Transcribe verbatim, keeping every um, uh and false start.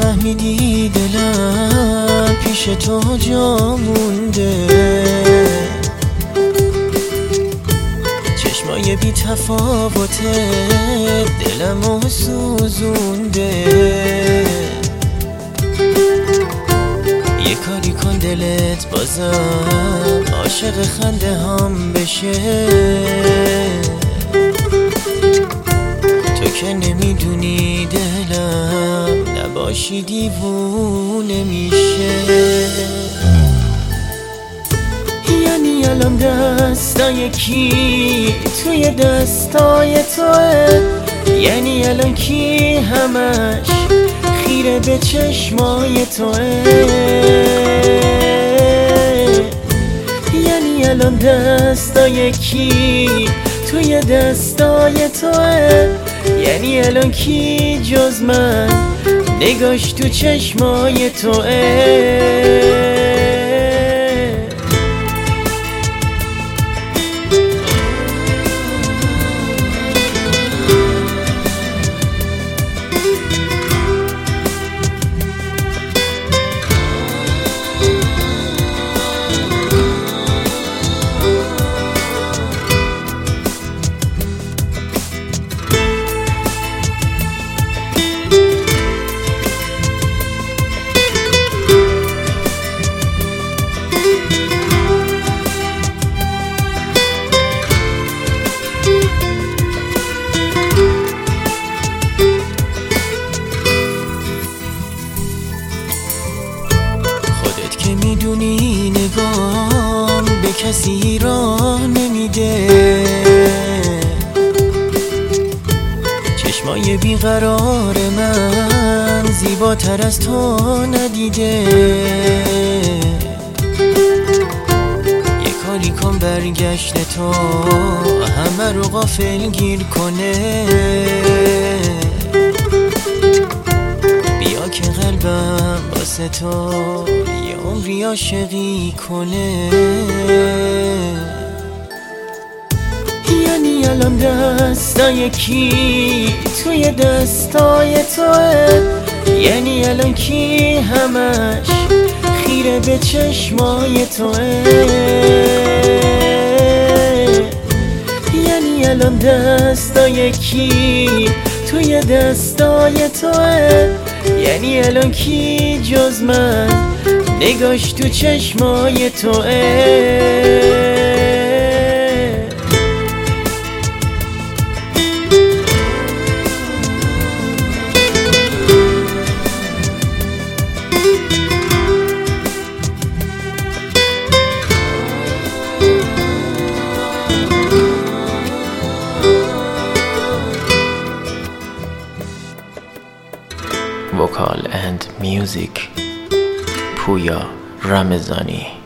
فهمیدی دلم پیش تو جا مونده، چشمای بی تفاوته دلمو سوزونده. یه کاری کن دلت بازم عاشق خنده هم بشه، تو که نمیدونی دلم نباشی دیوونه میشه. یعنی الان دستای کی توی دستای توه، یعنی الان کی همش خیره به چشمای توه، یعنی الان دستای کی توی دستای توه، یعنی الان کی جز من نگاش تو چشمای توه. که میدونی نگام به کسی راه نمیده، چشمای بیقرار من زیباتر از تو ندیده. یه کاری کن برگشت تو همه رو غافل گیر کنه، بیا که قلبم واسه تو یه عمری عاشقی کنه. یعنی الان دستای کی توی دستای توه، یعنی الان کی همش خیره به چشمای توه، یعنی الان دستای کی توی دستای توه، یعنی الان کی جز من نگاش تو چشمای توه. Vocal and music Puya Ramazani.